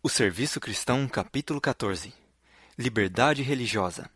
O Serviço Cristão, capítulo 14. Liberdade religiosa.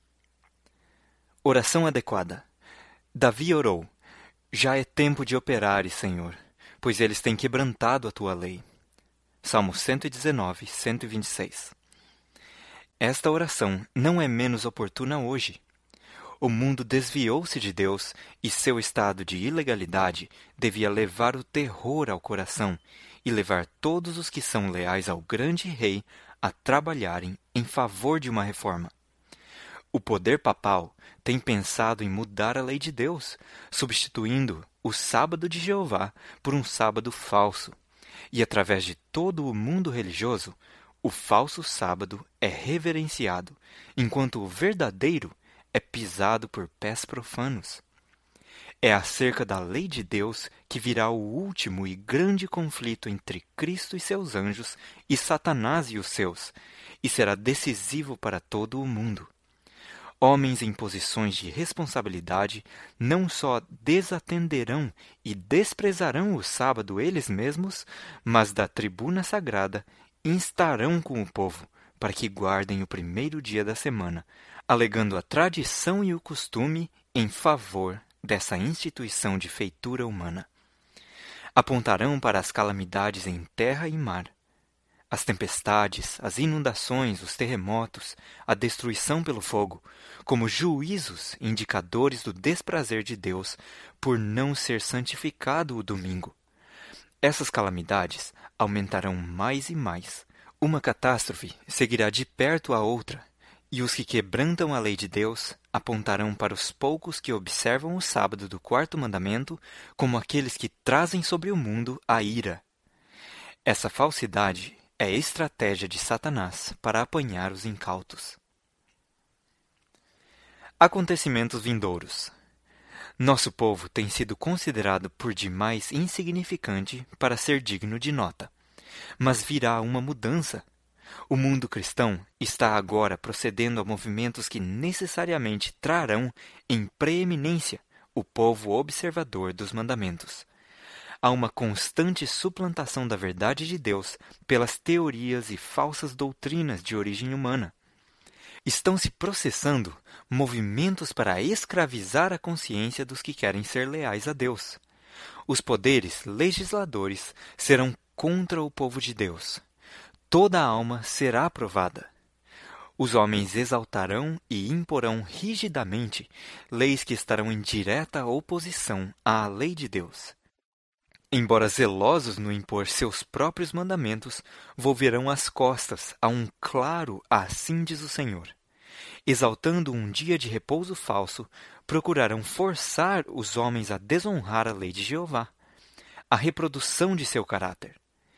Oração adequada. Davi orou: Já é tempo de operares, Senhor, pois eles têm quebrantado a tua lei. Salmo 119, 126. Esta oração não é menos oportuna hoje. O mundo desviou-se de Deus e seu estado de ilegalidade devia levar o terror ao coração e levar todos os que são leais ao grande rei a trabalharem em favor de uma reforma. O poder papal tem pensado em mudar a lei de Deus, substituindo o sábado de Jeová por um sábado falso. E através de todo o mundo religioso, o falso sábado é reverenciado, enquanto o verdadeiro é pisado por pés profanos. É acerca da lei de Deus que virá o último e grande conflito entre Cristo e seus anjos e Satanás e os seus, e será decisivo para todo o mundo. Homens em posições de responsabilidade não só desatenderão e desprezarão o sábado eles mesmos, mas da tribuna sagrada instarão com o povo para que guardem o primeiro dia da semana, alegando a tradição e o costume em favor dessa instituição de feitura humana. Apontarão para as calamidades em terra e mar, as tempestades, as inundações, os terremotos, a destruição pelo fogo, como juízos indicadores do desprazer de Deus por não ser santificado o domingo. Essas calamidades aumentarão mais e mais. Uma catástrofe seguirá de perto a outra, e os que quebrantam a lei de Deus apontarão para os poucos que observam o sábado do quarto mandamento como aqueles que trazem sobre o mundo a ira. Essa falsidade é estratégia de Satanás para apanhar os incautos. Acontecimentos vindouros. Nosso povo tem sido considerado por demais insignificante para ser digno de nota. Mas virá uma mudança. O mundo cristão está agora procedendo a movimentos que necessariamente trarão em preeminência o povo observador dos mandamentos. Há uma constante suplantação da verdade de Deus pelas teorias e falsas doutrinas de origem humana. Estão se processando movimentos para escravizar a consciência dos que querem ser leais a Deus. Os poderes legisladores serão contra o povo de Deus. Toda alma será provada. Os homens exaltarão e imporão rigidamente leis que estarão em direta oposição à lei de Deus. Embora zelosos no impor seus próprios mandamentos, volverão as costas a um claro assim diz o Senhor. Exaltando um dia de repouso falso, procurarão forçar os homens a desonrar a lei de Jeová, a reprodução de seu caráter.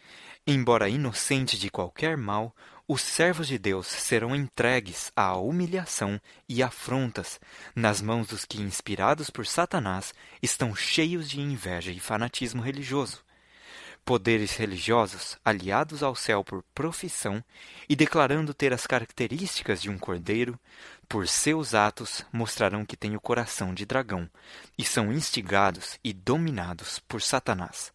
Embora inocentes de qualquer mal, os servos de Deus serão entregues à humilhação e afrontas nas mãos dos que, inspirados por Satanás, estão cheios de inveja e fanatismo religioso. Poderes religiosos, aliados ao céu por profissão e declarando ter as características de um cordeiro, por seus atos mostrarão que têm o coração de dragão e são instigados e dominados por Satanás.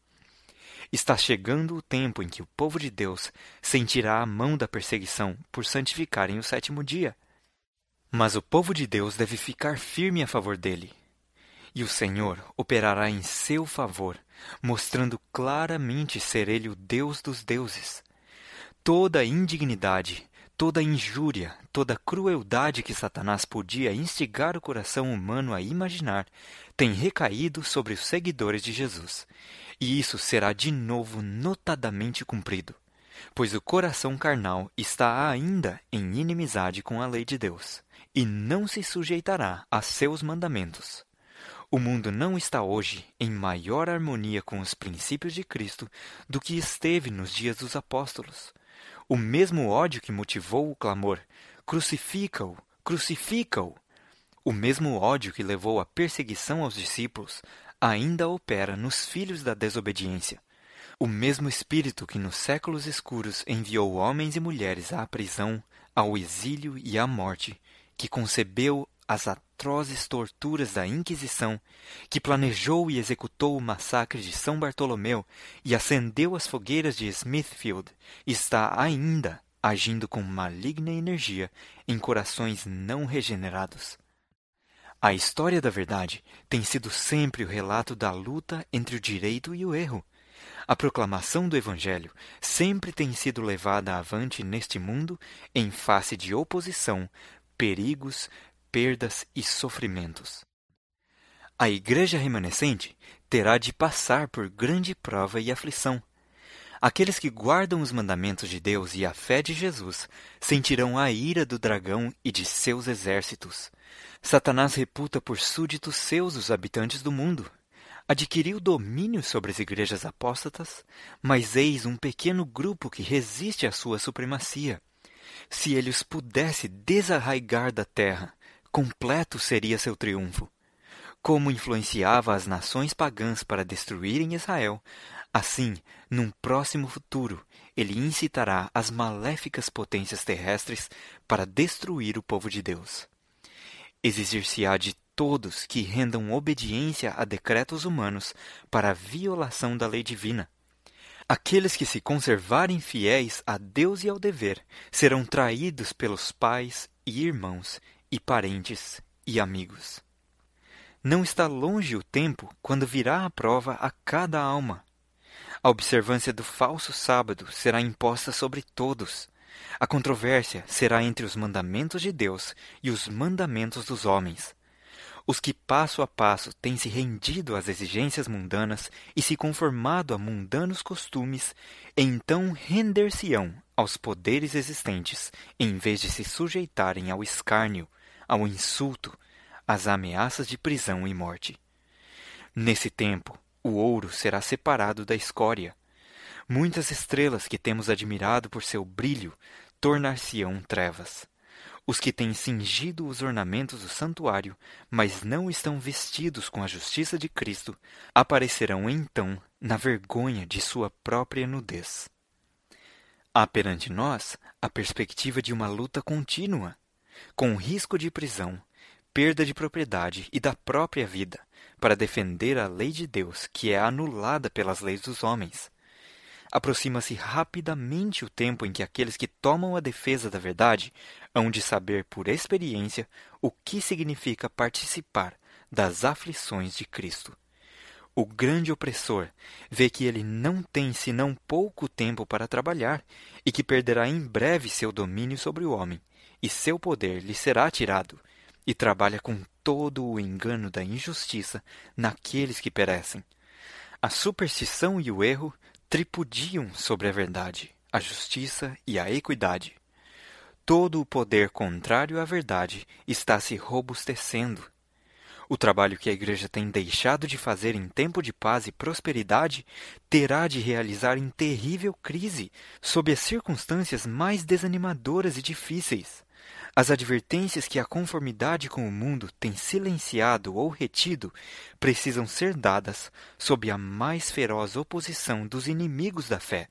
Está chegando o tempo em que o povo de Deus sentirá a mão da perseguição por santificarem o sétimo dia. Mas o povo de Deus deve ficar firme a favor dele. E o Senhor operará em seu favor, mostrando claramente ser ele o Deus dos deuses. Toda a indignidade, toda a injúria, toda a crueldade que Satanás podia instigar o coração humano a imaginar, tem recaído sobre os seguidores de Jesus. E isso será de novo notadamente cumprido, pois o coração carnal está ainda em inimizade com a lei de Deus, e não se sujeitará a seus mandamentos. O mundo não está hoje em maior harmonia com os princípios de Cristo do que esteve nos dias dos apóstolos. O mesmo ódio que motivou o clamor, crucifica-o, crucifica-o, o mesmo ódio que levou à perseguição aos discípulos, ainda opera nos filhos da desobediência. O mesmo Espírito que nos séculos escuros enviou homens e mulheres à prisão, ao exílio e à morte, que concebeu as atrozes torturas da Inquisição, que planejou e executou o massacre de São Bartolomeu e acendeu as fogueiras de Smithfield, está ainda agindo com maligna energia em corações não regenerados. A história da verdade tem sido sempre o relato da luta entre o direito e o erro. A proclamação do Evangelho sempre tem sido levada avante neste mundo em face de oposição, perigos, perdas e sofrimentos. A Igreja remanescente terá de passar por grande prova e aflição. Aqueles que guardam os mandamentos de Deus e a fé de Jesus sentirão a ira do dragão e de seus exércitos. Satanás reputa por súditos seus os habitantes do mundo. Adquiriu domínio sobre as igrejas apóstatas, mas eis um pequeno grupo que resiste à sua supremacia. Se ele os pudesse desarraigar da terra, completo seria seu triunfo. Como influenciava as nações pagãs para destruírem Israel, assim, num próximo futuro, ele incitará as maléficas potências terrestres para destruir o povo de Deus. Exigir-se-á de todos que rendam obediência a decretos humanos para a violação da lei divina. Aqueles que se conservarem fiéis a Deus e ao dever serão traídos pelos pais e irmãos e parentes e amigos. Não está longe o tempo quando virá a prova a cada alma. A observância do falso sábado será imposta sobre todos. A controvérsia será entre os mandamentos de Deus e os mandamentos dos homens. Os que passo a passo têm se rendido às exigências mundanas e se conformado a mundanos costumes, então render-se-ão aos poderes existentes, em vez de se sujeitarem ao escárnio, ao insulto, às ameaças de prisão e morte. Nesse tempo, o ouro será separado da escória. Muitas estrelas que temos admirado por seu brilho tornar-se-ão trevas. Os que têm cingido os ornamentos do santuário, mas não estão vestidos com a justiça de Cristo, aparecerão então na vergonha de sua própria nudez. Há perante nós a perspectiva de uma luta contínua, com risco de prisão, perda de propriedade e da própria vida, para defender a lei de Deus, que é anulada pelas leis dos homens. Aproxima-se rapidamente o tempo em que aqueles que tomam a defesa da verdade hão de saber por experiência o que significa participar das aflições de Cristo. O grande opressor vê que ele não tem senão pouco tempo para trabalhar e que perderá em breve seu domínio sobre o homem, e seu poder lhe será tirado, e trabalha com todo o engano da injustiça naqueles que perecem. A superstição e o erro tripudiam sobre a verdade, a justiça e a equidade. Todo o poder contrário à verdade está se robustecendo. O trabalho que a Igreja tem deixado de fazer em tempo de paz e prosperidade terá de realizar em terrível crise, sob as circunstâncias mais desanimadoras e difíceis. As advertências que a conformidade com o mundo tem silenciado ou retido precisam ser dadas sob a mais feroz oposição dos inimigos da fé.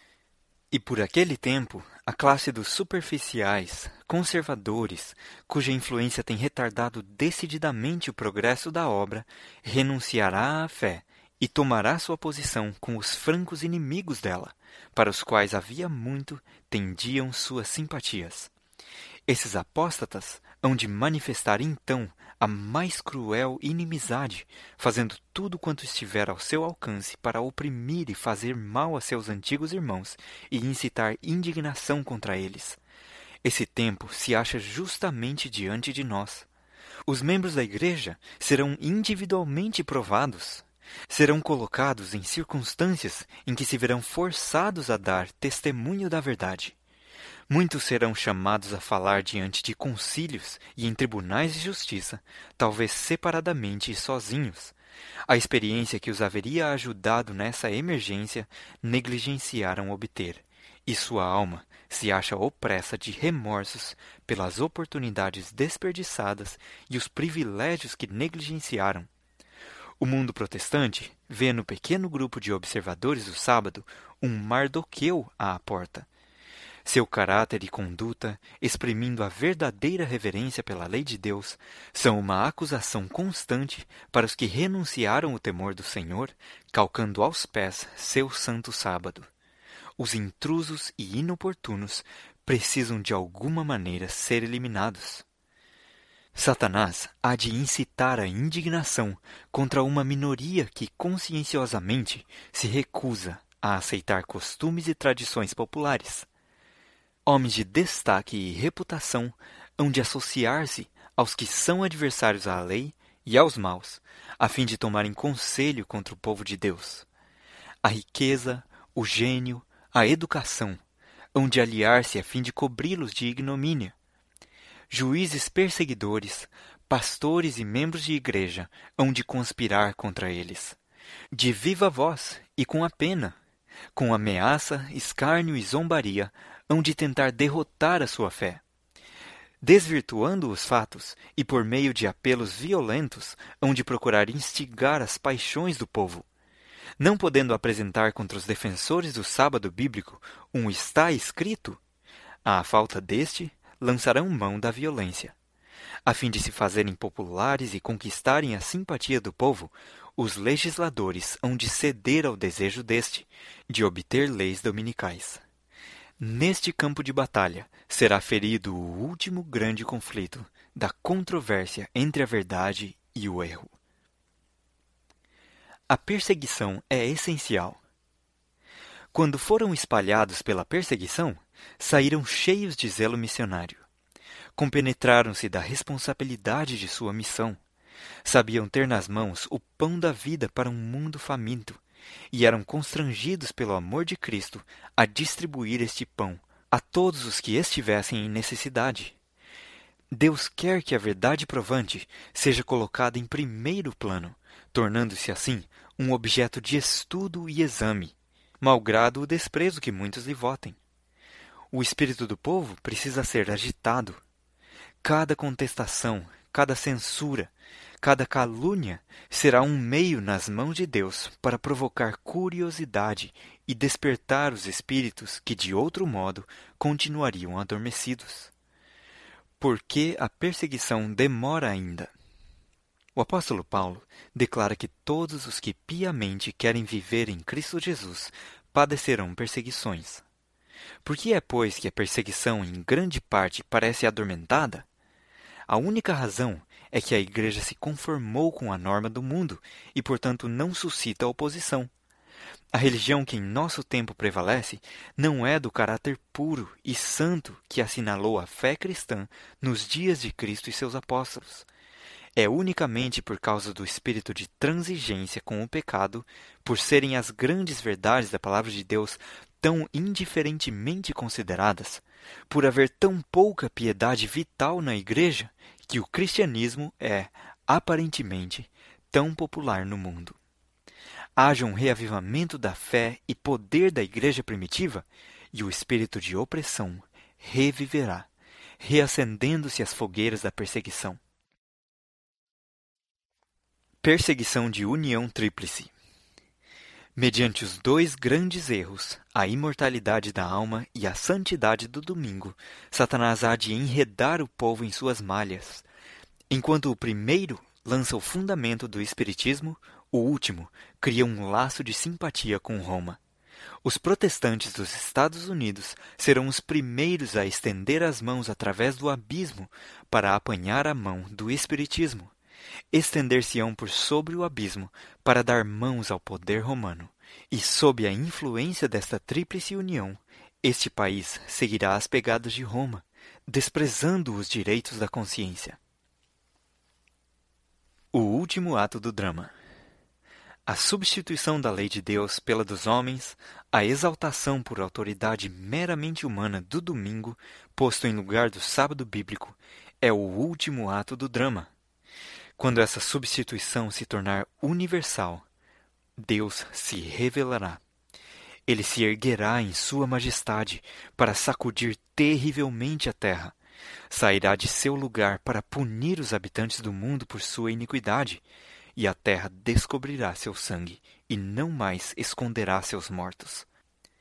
E por aquele tempo, a classe dos superficiais, conservadores, cuja influência tem retardado decididamente o progresso da obra, renunciará à fé e tomará sua posição com os francos inimigos dela, para os quais havia muito tendiam suas simpatias. Esses apóstatas hão de manifestar então a mais cruel inimizade, fazendo tudo quanto estiver ao seu alcance para oprimir e fazer mal a seus antigos irmãos e incitar indignação contra eles. Esse tempo se acha justamente diante de nós. Os membros da Igreja serão individualmente provados. Serão colocados em circunstâncias em que se verão forçados a dar testemunho da verdade. Muitos serão chamados a falar diante de concílios e em tribunais de justiça, talvez separadamente e sozinhos. A experiência que os haveria ajudado nessa emergência negligenciaram obter, e sua alma se acha opressa de remorsos pelas oportunidades desperdiçadas e os privilégios que negligenciaram. O mundo protestante vê no pequeno grupo de observadores do sábado um Mardoqueu à porta. Seu caráter e conduta, exprimindo a verdadeira reverência pela lei de Deus, são uma acusação constante para os que renunciaram o temor do Senhor, calcando aos pés seu santo sábado. Os intrusos e inoportunos precisam de alguma maneira ser eliminados. Satanás há de incitar a indignação contra uma minoria que conscienciosamente se recusa a aceitar costumes e tradições populares. Homens de destaque e reputação hão de associar-se aos que são adversários à lei e aos maus, a fim de tomarem conselho contra o povo de Deus. A riqueza, o gênio, a educação hão de aliar-se a fim de cobri-los de ignomínia. Juízes perseguidores, pastores e membros de igreja hão de conspirar contra eles. De viva voz e com a pena, com ameaça, escárnio e zombaria, hão de tentar derrotar a sua fé. Desvirtuando os fatos e por meio de apelos violentos, hão de procurar instigar as paixões do povo. Não podendo apresentar contra os defensores do sábado bíblico um está escrito, à falta deste, lançarão mão da violência. A fim de se fazerem populares e conquistarem a simpatia do povo, os legisladores hão de ceder ao desejo deste, de obter leis dominicais. Neste campo de batalha será ferido o último grande conflito da controvérsia entre a verdade e o erro. A perseguição é essencial. Quando foram espalhados pela perseguição, saíram cheios de zelo missionário. Compenetraram-se da responsabilidade de sua missão. Sabiam ter nas mãos o pão da vida para um mundo faminto, e eram constrangidos pelo amor de Cristo a distribuir este pão a todos os que estivessem em necessidade. Deus quer que a verdade provante seja colocada em primeiro plano, tornando-se assim um objeto de estudo e exame, malgrado o desprezo que muitos lhe votem. O espírito do povo precisa ser agitado. Cada contestação, cada censura, cada calúnia será um meio nas mãos de Deus para provocar curiosidade e despertar os espíritos que, de outro modo, continuariam adormecidos. Por que a perseguição demora ainda? O apóstolo Paulo declara que todos os que piamente querem viver em Cristo Jesus padecerão perseguições. Por que é, pois, que a perseguição em grande parte parece adormentada? A única razão é que a Igreja se conformou com a norma do mundo e, portanto, não suscita oposição. A religião que em nosso tempo prevalece não é do caráter puro e santo que assinalou a fé cristã nos dias de Cristo e seus apóstolos. É unicamente por causa do espírito de transigência com o pecado, por serem as grandes verdades da palavra de Deus tão indiferentemente consideradas, por haver tão pouca piedade vital na Igreja, que o cristianismo é, aparentemente, tão popular no mundo. Haja um reavivamento da fé e poder da Igreja primitiva, e o espírito de opressão reviverá, reacendendo-se as fogueiras da perseguição. Perseguição de união tríplice. Mediante os dois grandes erros, a imortalidade da alma e a santidade do domingo, Satanás há de enredar o povo em suas malhas. Enquanto o primeiro lança o fundamento do espiritismo, o último cria um laço de simpatia com Roma. Os protestantes dos Estados Unidos serão os primeiros a estender as mãos através do abismo para apanhar a mão do espiritismo. Estender-se-ão por sobre o abismo para dar mãos ao poder romano, e sob a influência desta tríplice união, este país seguirá as pegadas de Roma, desprezando os direitos da consciência. O último ato do drama. A substituição da lei de Deus pela dos homens, a exaltação por autoridade meramente humana do domingo, posto em lugar do sábado bíblico, é o último ato do drama. Quando essa substituição se tornar universal, Deus se revelará. Ele se erguerá em sua majestade para sacudir terrivelmente a terra. Sairá de seu lugar para punir os habitantes do mundo por sua iniquidade, e a terra descobrirá seu sangue e não mais esconderá seus mortos.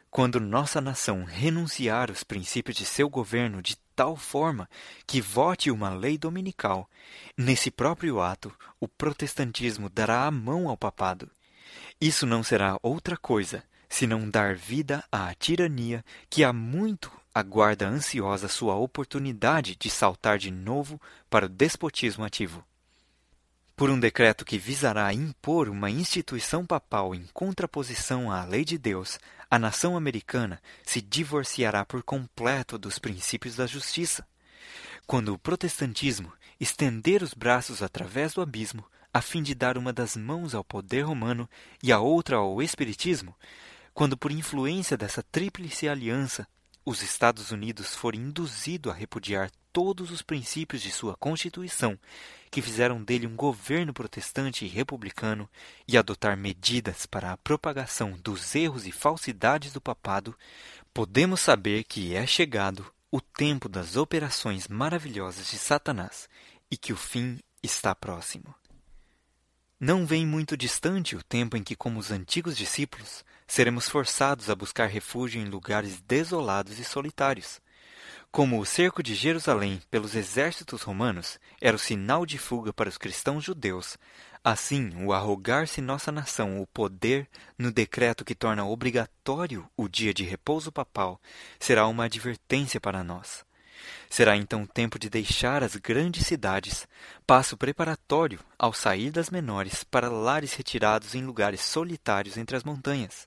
Quando nossa nação renunciar os princípios de seu governo de tal forma que vote uma lei dominical, nesse próprio ato, o protestantismo dará a mão ao papado. Isso não será outra coisa, senão dar vida à tirania que há muito aguarda ansiosa sua oportunidade de saltar de novo para o despotismo ativo. Por um decreto que visará impor uma instituição papal em contraposição à lei de Deus, a nação americana se divorciará por completo dos princípios da justiça. Quando o protestantismo estender os braços através do abismo, a fim de dar uma das mãos ao poder romano e a outra ao espiritismo, quando por influência dessa tríplice aliança, os Estados Unidos forem induzidos a repudiar todos os princípios de sua Constituição, que fizeram dele um governo protestante e republicano, e adotar medidas para a propagação dos erros e falsidades do papado, podemos saber que é chegado o tempo das operações maravilhosas de Satanás, e que o fim está próximo. Não vem muito distante o tempo em que, como os antigos discípulos, seremos forçados a buscar refúgio em lugares desolados e solitários. Como o cerco de Jerusalém pelos exércitos romanos era o sinal de fuga para os cristãos judeus, assim o arrogar-se nossa nação o poder no decreto que torna obrigatório o dia de repouso papal será uma advertência para nós. Será então tempo de deixar as grandes cidades, passo preparatório ao sair das menores para lares retirados em lugares solitários entre as montanhas.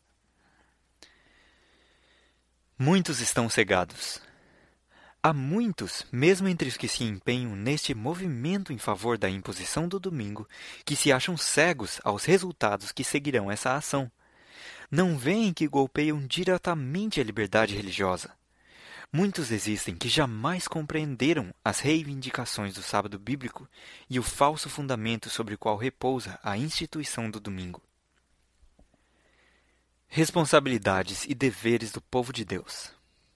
Muitos estão cegados. Há muitos, mesmo entre os que se empenham neste movimento em favor da imposição do domingo, que se acham cegos aos resultados que seguirão essa ação. Não veem que golpeiam diretamente a liberdade religiosa. Muitos existem que jamais compreenderam as reivindicações do sábado bíblico e o falso fundamento sobre o qual repousa a instituição do domingo. Responsabilidades e deveres do povo de Deus.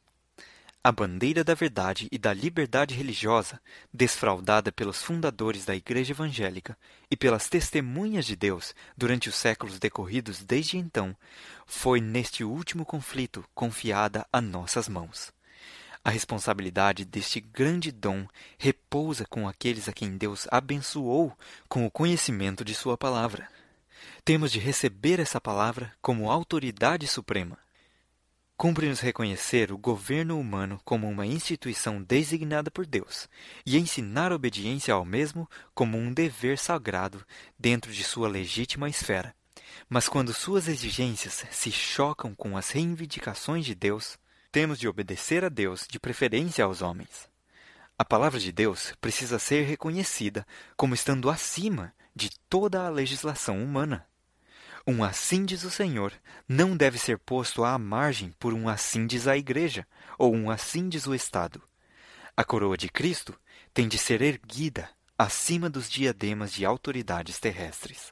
A bandeira da verdade e da liberdade religiosa, desfraldada pelos fundadores da Igreja Evangélica e pelas testemunhas de Deus durante os séculos decorridos desde então, foi neste último conflito confiada a nossas mãos. A responsabilidade deste grande dom repousa com aqueles a quem Deus abençoou com o conhecimento de sua palavra. Temos de receber essa palavra como autoridade suprema. Cumpre-nos reconhecer o governo humano como uma instituição designada por Deus e ensinar a obediência ao mesmo como um dever sagrado dentro de sua legítima esfera. Mas quando suas exigências se chocam com as reivindicações de Deus, temos de obedecer a Deus de preferência aos homens. A palavra de Deus precisa ser reconhecida como estando acima de toda a legislação humana. Um assim diz o Senhor não deve ser posto à margem por um assim diz a Igreja, ou um assim diz o Estado. A coroa de Cristo tem de ser erguida acima dos diademas de autoridades terrestres.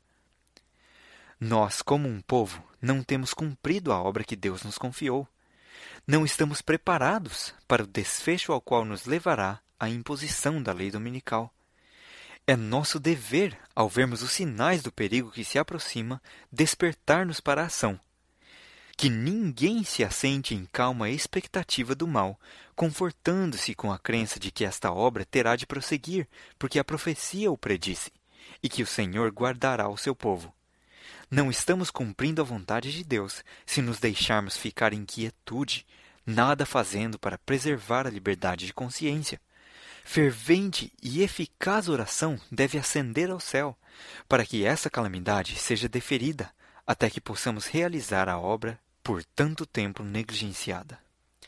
Nós, como um povo, não temos cumprido a obra que Deus nos confiou. Não estamos preparados para o desfecho ao qual nos levará a imposição da lei dominical. É nosso dever, ao vermos os sinais do perigo que se aproxima, despertar-nos para a ação. Que ninguém se assente em calma expectativa do mal, confortando-se com a crença de que esta obra terá de prosseguir, porque a profecia o predisse, e que o Senhor guardará o seu povo. Não estamos cumprindo a vontade de Deus se nos deixarmos ficar em quietude, nada fazendo para preservar a liberdade de consciência. Fervente e eficaz oração deve ascender ao céu, para que essa calamidade seja deferida, até que possamos realizar a obra por tanto tempo negligenciada.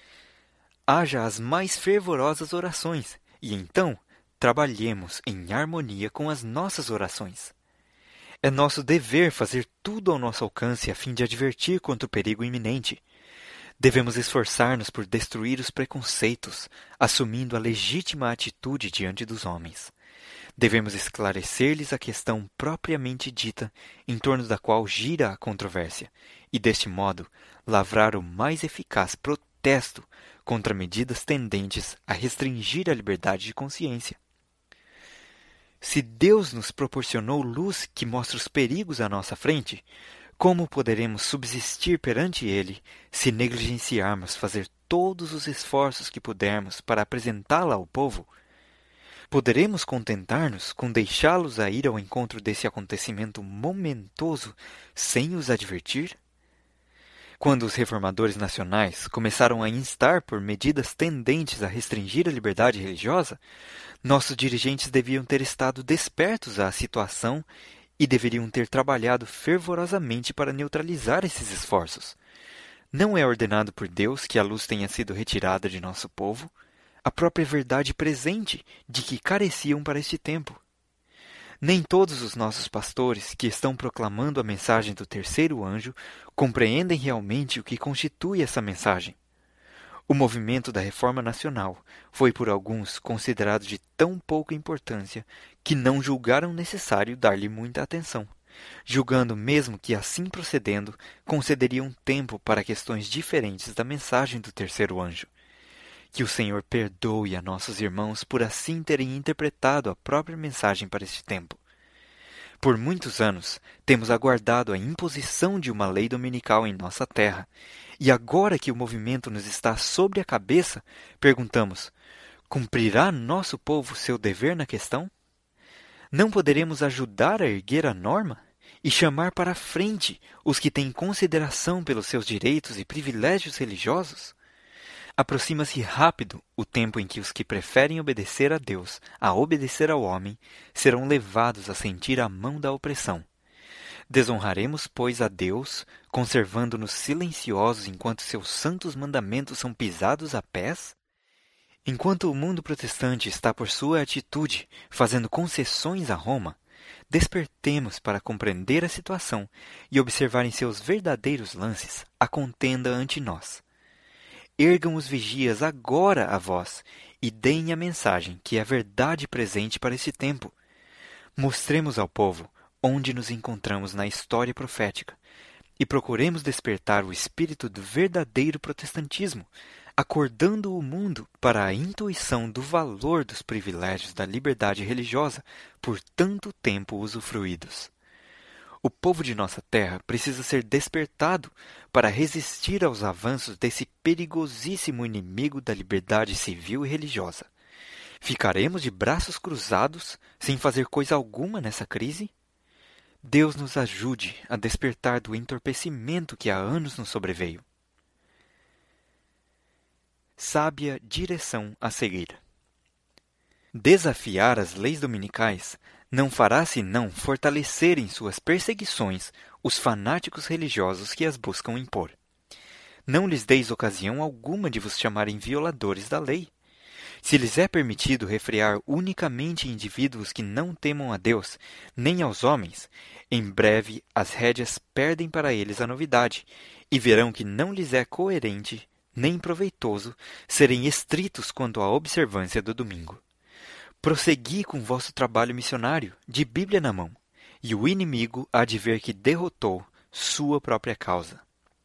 Haja as mais fervorosas orações, e então trabalhemos em harmonia com as nossas orações. É nosso dever fazer tudo ao nosso alcance a fim de advertir contra o perigo iminente. Devemos esforçar-nos por destruir os preconceitos, assumindo a legítima atitude diante dos homens. Devemos esclarecer-lhes a questão propriamente dita, em torno da qual gira a controvérsia, e deste modo lavrar o mais eficaz protesto contra medidas tendentes a restringir a liberdade de consciência. Se Deus nos proporcionou luz que mostra os perigos à nossa frente, Como poderemos subsistir perante Ele se negligenciarmos fazer todos os esforços que pudermos para apresentá-la ao povo? Poderemos contentar-nos com deixá-los a ir ao encontro desse acontecimento momentoso sem os advertir? Quando os reformadores nacionais começaram a instar por medidas tendentes a restringir a liberdade religiosa, nossos dirigentes deviam ter estado despertos à situação e deveriam ter trabalhado fervorosamente para neutralizar esses esforços. Não é ordenado por Deus que a luz tenha sido retirada de nosso povo, a própria verdade presente de que careciam para este tempo. Nem todos os nossos pastores que estão proclamando a mensagem do terceiro anjo compreendem realmente o que constitui essa mensagem. O movimento da Reforma Nacional foi por alguns considerado de tão pouca importância que não julgaram necessário dar-lhe muita atenção, julgando mesmo que assim procedendo concederiam tempo para questões diferentes da mensagem do terceiro anjo. Que o Senhor perdoe a nossos irmãos por assim terem interpretado a própria mensagem para este tempo. Por muitos anos, temos aguardado a imposição de uma lei dominical em nossa terra, e agora que o movimento nos está sobre a cabeça, perguntamos: cumprirá nosso povo seu dever na questão? Não poderemos ajudar a erguer a norma e chamar para a frente os que têm consideração pelos seus direitos e privilégios religiosos? Aproxima-se rápido o tempo em que os que preferem obedecer a Deus a obedecer ao homem serão levados a sentir a mão da opressão. Desonraremos, pois, a Deus, conservando-nos silenciosos enquanto seus santos mandamentos são pisados a pés? Enquanto o mundo protestante está por sua atitude fazendo concessões a Roma, despertemos para compreender a situação e observar em seus verdadeiros lances a contenda ante nós. Ergam os vigias agora a voz e deem a mensagem que é a verdade presente para esse tempo. Mostremos ao povo onde nos encontramos na história profética e procuremos despertar o espírito do verdadeiro protestantismo, acordando o mundo para a intuição do valor dos privilégios da liberdade religiosa por tanto tempo usufruídos. O povo de nossa terra precisa ser despertado para resistir aos avanços desse perigosíssimo inimigo da liberdade civil e religiosa. Ficaremos de braços cruzados sem fazer coisa alguma nessa crise? Deus nos ajude a despertar do entorpecimento que há anos nos sobreveio. Sábia direção a seguir. Desafiar as leis dominicais não fará senão fortalecer em suas perseguições os fanáticos religiosos que as buscam impor. Não lhes deis ocasião alguma de vos chamarem violadores da lei. Se lhes é permitido refrear unicamente indivíduos que não temam a Deus, nem aos homens, em breve as rédeas perdem para eles a novidade, e verão que não lhes é coerente nem proveitoso serem estritos quanto à observância do domingo. Prossegui com vosso trabalho missionário, de Bíblia na mão, e o inimigo há de ver que derrotou sua própria causa.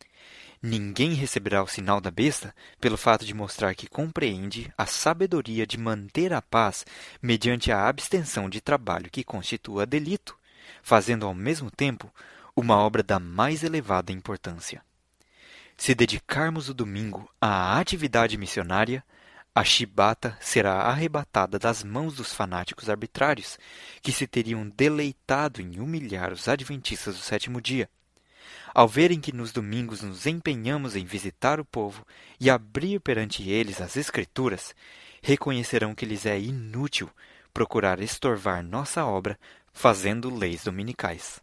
Ninguém receberá o sinal da besta pelo fato de mostrar que compreende a sabedoria de manter a paz mediante a abstenção de trabalho que constitua delito, fazendo ao mesmo tempo uma obra da mais elevada importância. Se dedicarmos o domingo à atividade missionária, a chibata será arrebatada das mãos dos fanáticos arbitrários, que se teriam deleitado em humilhar os adventistas do sétimo dia. Ao verem que nos domingos nos empenhamos em visitar o povo e abrir perante eles as Escrituras, reconhecerão que lhes é inútil procurar estorvar nossa obra fazendo leis dominicais.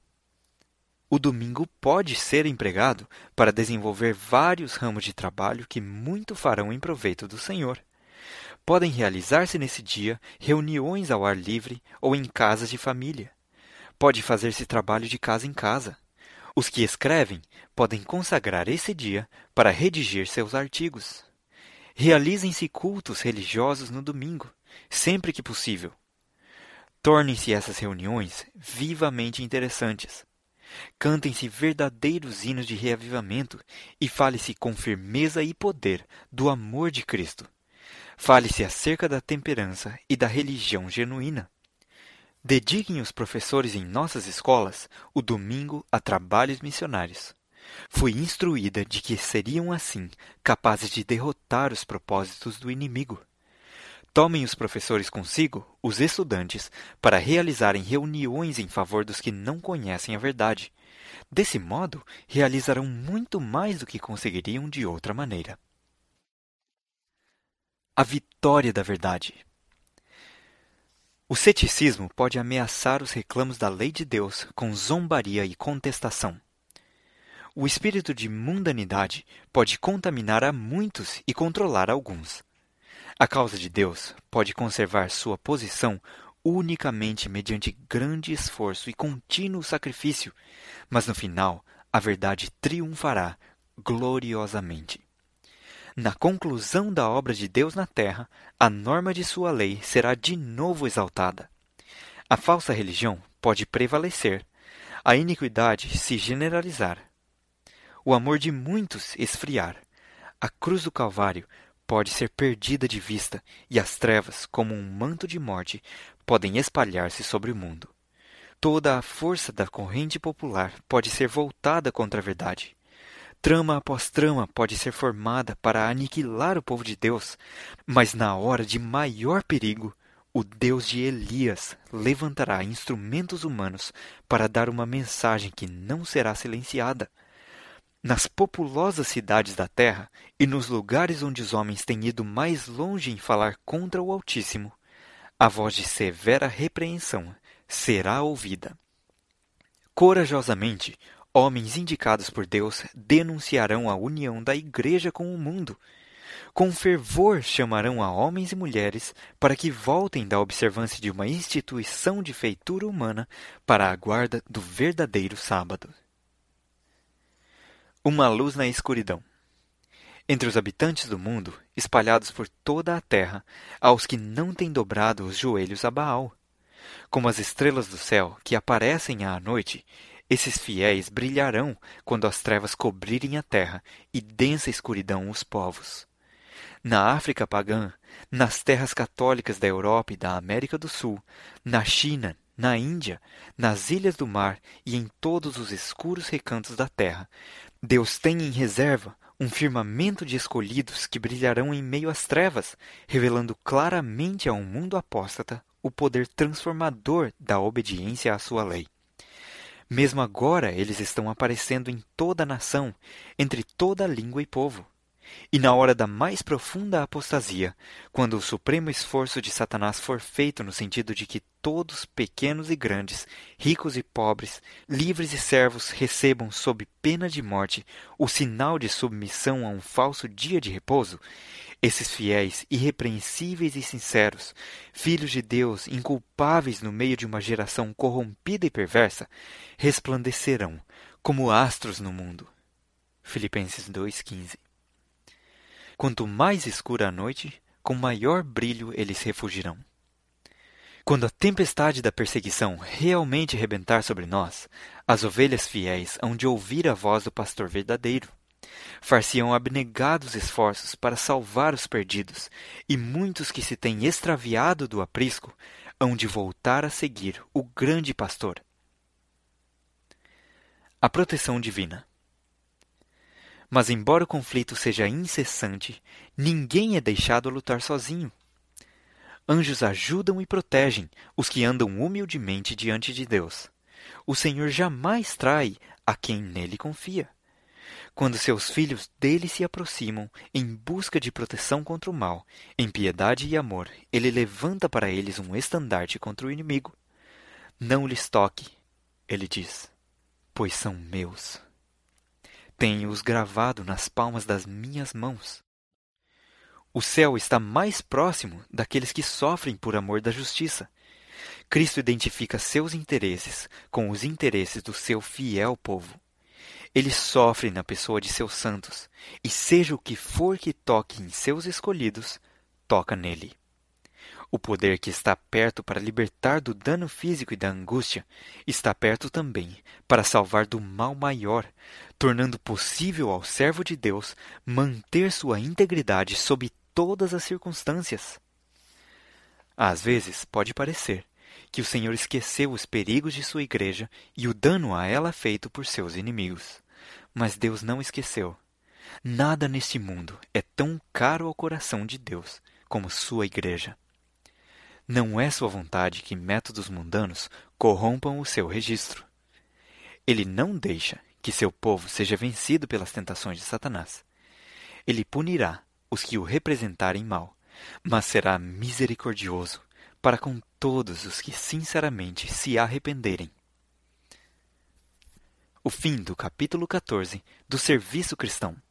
O domingo pode ser empregado para desenvolver vários ramos de trabalho que muito farão em proveito do Senhor. Podem realizar-se nesse dia reuniões ao ar livre ou em casas de família. Pode fazer-se trabalho de casa em casa. Os que escrevem podem consagrar esse dia para redigir seus artigos. Realizem-se cultos religiosos no domingo, sempre que possível. Tornem-se essas reuniões vivamente interessantes. Cantem-se verdadeiros hinos de reavivamento e fale-se com firmeza e poder do amor de Cristo. Fale-se acerca da temperança e da religião genuína. Dediquem os professores em nossas escolas o domingo a trabalhos missionários. Fui instruída de que seriam assim capazes de derrotar os propósitos do inimigo. Tomem os professores consigo, os estudantes, para realizarem reuniões em favor dos que não conhecem a verdade. Desse modo, realizarão muito mais do que conseguiriam de outra maneira. A vitória da verdade. O ceticismo pode ameaçar os reclamos da lei de Deus com zombaria e contestação. O espírito de mundanidade pode contaminar a muitos e controlar alguns. A causa de Deus pode conservar sua posição unicamente mediante grande esforço e contínuo sacrifício, mas no final a verdade triunfará gloriosamente. Na conclusão da obra de Deus na terra, a norma de sua lei será de novo exaltada. A falsa religião pode prevalecer, a iniquidade se generalizar, o amor de muitos esfriar, a cruz do Calvário pode ser perdida de vista e as trevas, como um manto de morte, podem espalhar-se sobre o mundo. Toda a força da corrente popular pode ser voltada contra a verdade. Trama após trama pode ser formada para aniquilar o povo de Deus, mas na hora de maior perigo, o Deus de Elias levantará instrumentos humanos para dar uma mensagem que não será silenciada. Nas populosas cidades da terra e nos lugares onde os homens têm ido mais longe em falar contra o Altíssimo, a voz de severa repreensão será ouvida. Corajosamente, homens indicados por Deus denunciarão a união da Igreja com o mundo. Com fervor chamarão a homens e mulheres para que voltem da observância de uma instituição de feitura humana para a guarda do verdadeiro sábado. Uma luz na escuridão. Entre os habitantes do mundo, espalhados por toda a terra, há os que não têm dobrado os joelhos a Baal. Como as estrelas do céu que aparecem à noite, esses fiéis brilharão quando as trevas cobrirem a terra e densa escuridão os povos. Na África pagã, nas terras católicas da Europa e da América do Sul, na China, na Índia, nas ilhas do mar e em todos os escuros recantos da terra, Deus tem em reserva um firmamento de escolhidos que brilharão em meio às trevas, revelando claramente a um mundo apóstata o poder transformador da obediência à sua lei. Mesmo agora eles estão aparecendo em toda a nação, entre toda a língua e povo. E na hora da mais profunda apostasia, quando o supremo esforço de Satanás for feito no sentido de que todos, pequenos e grandes, ricos e pobres, livres e servos, recebam sob pena de morte o sinal de submissão a um falso dia de repouso, esses fiéis, irrepreensíveis e sinceros, filhos de Deus, inculpáveis no meio de uma geração corrompida e perversa, resplandecerão como astros no mundo. Filipenses 2,15. Quanto mais escura a noite, com maior brilho eles refugirão. Quando a tempestade da perseguição realmente rebentar sobre nós, as ovelhas fiéis hão de ouvir a voz do pastor verdadeiro. Far-se-ão abnegados esforços para salvar os perdidos, e muitos que se têm extraviado do aprisco hão de voltar a seguir o grande pastor. A proteção divina. Mas embora o conflito seja incessante, ninguém é deixado a lutar sozinho. Anjos ajudam e protegem os que andam humildemente diante de Deus. O Senhor jamais trai a quem nele confia. Quando seus filhos dele se aproximam em busca de proteção contra o mal, em piedade e amor, ele levanta para eles um estandarte contra o inimigo. Não lhes toque, ele diz, pois são meus. Tenho-os gravado nas palmas das minhas mãos. O céu está mais próximo daqueles que sofrem por amor da justiça. Cristo identifica seus interesses com os interesses do seu fiel povo. Ele sofre na pessoa de seus santos, e seja o que for que toque em seus escolhidos, toca nele. O poder que está perto para libertar do dano físico e da angústia, está perto também para salvar do mal maior, tornando possível ao servo de Deus manter sua integridade sob todas as circunstâncias. Às vezes pode parecer que o Senhor esqueceu os perigos de sua igreja e o dano a ela feito por seus inimigos. Mas Deus não esqueceu. Nada neste mundo é tão caro ao coração de Deus como sua igreja. Não é sua vontade que métodos mundanos corrompam o seu registro. Ele não deixa que seu povo seja vencido pelas tentações de Satanás. Ele punirá os que o representarem mal, mas será misericordioso para com todos os que sinceramente se arrependerem. O fim do capítulo 14 do Serviço Cristão.